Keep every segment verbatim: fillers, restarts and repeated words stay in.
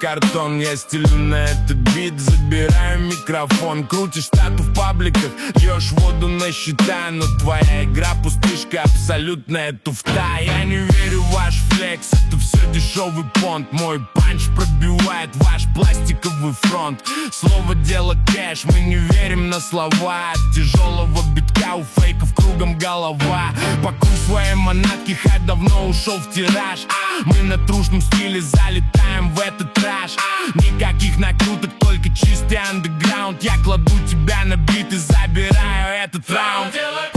картон. Я стелю на этот бит, забираю микрофон. Крутишь стату в пабликах, льешь воду на счета. Но твоя игра пустышка, абсолютная туфта. Я не верю в ваш флекс, это все дешевый понт. Мой панч пробивает ваш пластиковый фронт. Слово дело кэш, мы не верим на слова. От тяжелого битка у фейков кругом голова. Пакуй свои манатки, хайп давно ушел в тираж. Мы на трушном стиле залетаем в этот трэш. Никаких накруток, только чистый андеграунд. Я кладу тебя на бит и забираю этот раунд.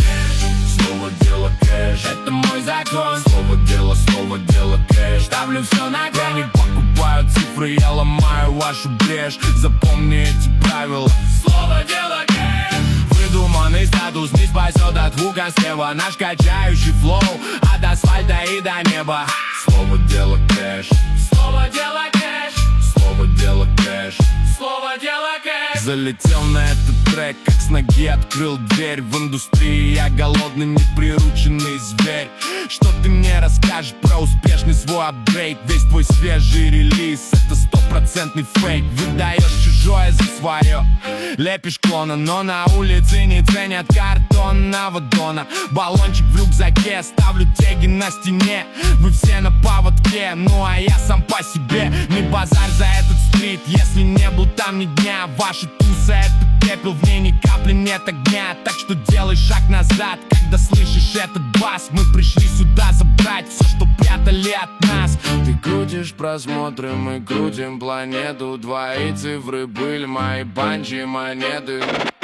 Слово дело кэш, это мой закон. Слово дело, слово дело кэш. Ставлю все на кон. Я не покупаю цифры, я ломаю вашу брешь. Запомни эти правила. Слово дело кэш. Выдуманный статус не спасет от звука слева. Наш качающий флоу от асфальта и до неба. Слово дело кэш. Слово дело кэш. Слово дело кэш. Слово дело кэш. Залетел на этот трек, как с ноги открыл дверь. В индустрии я голодный, неприрученный зверь. Что ты мне расскажешь про успешный свой апгрейд? Весь твой свежий релиз — это стопроцентный фейк. Выдаешь чужое за свое, лепишь клона, но на улице не ценят картонного дона. Баллончик в рюкзаке, ставлю теги на стене. Вы все на поводке, ну а я сам по себе. Не базарь за этот стрит, если не был там ни дня. Ваши тусы — это пепел, в ней ни капли нет огня. Так что делай шаг назад, когда слышишь этот бас. Мы пришли сюда забрать все, что прятали от нас. Ты крутишь просмотры, мы крутим планету. Твои цифры, пыль, мои банчи, монеты.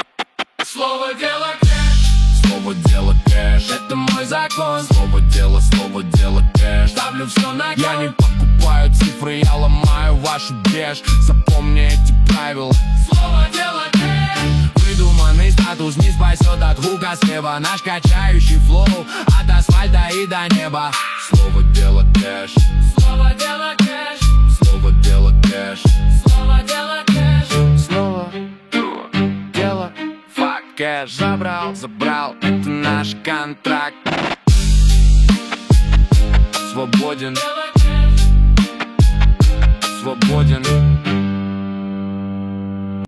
Слово дело кэш. Слово дело кэш, это мой закон. Слово дело, слово дело кэш. Ставлю все на кон. Я не покупаю цифры, я ломаю вашу брешь. Запомни эти правила. Слово дело кэш. Выдуманный статус не спасет от хука слева. Наш качающий флоу от асфальта и до неба. Слово дело кэш. Слово дело кэш. Слово дело кэш. Слово дело кэш. Слово дело фак кэш. Забрал, забрал, это наш контракт. Свободен, свободен.